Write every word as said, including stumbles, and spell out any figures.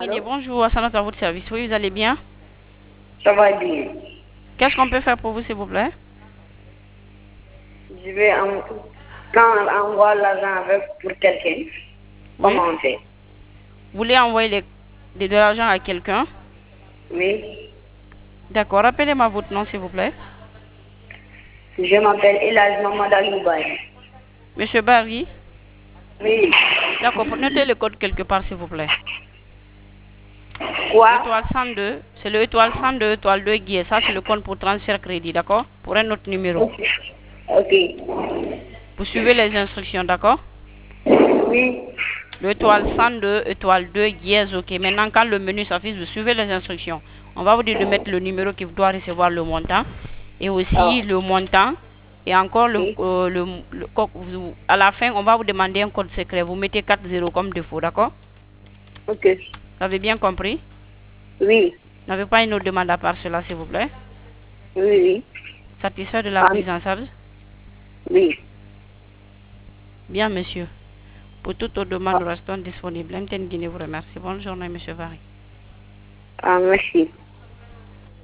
Allô? Bonjour, Assanat à votre service. Oui, vous allez bien? Ça va bien. Qu'est-ce qu'on peut faire pour vous, s'il vous plaît? Je vais en... quand on envoie l'argent avec pour quelqu'un, Oui. comment on fait? Vous voulez envoyer les- de, de l'argent à quelqu'un? Oui. D'accord. Rappelez-moi votre nom, s'il vous plaît. Je m'appelle Elage Mamad Ayoubay. Monsieur Barry? Oui. D'accord. Notez le code quelque part, s'il vous plaît. Quoi? Étoile cent deux. C'est le étoile cent deux, étoile deux guillet. Ça, c'est le compte pour transfert crédit, d'accord? Pour un autre numéro. Ok. Ok. Vous suivez les instructions, d'accord? Oui. L'étoile cent deux, étoile deux, dièse, ok. Maintenant, quand le menu s'affiche, vous suivez les instructions. On va vous dire de mettre le numéro qui doit recevoir le montant. Et aussi Ah. le montant. Et encore, le, Oui. euh, le, le- co- vous- à la fin, on va vous demander un code secret. Vous mettez quatre zéro comme défaut, d'accord? Ok. Vous avez bien compris? Oui. Vous n'avez pas une autre demande à part cela, s'il vous plaît? Oui. Oui. Satisfait de la Ah, prise en charge? oui. Bien, monsieur. Pour toute autre demande, Ah, nous restons disponibles. M T N Guinée vous remercie. Bonne journée, monsieur Vary. ah, merci.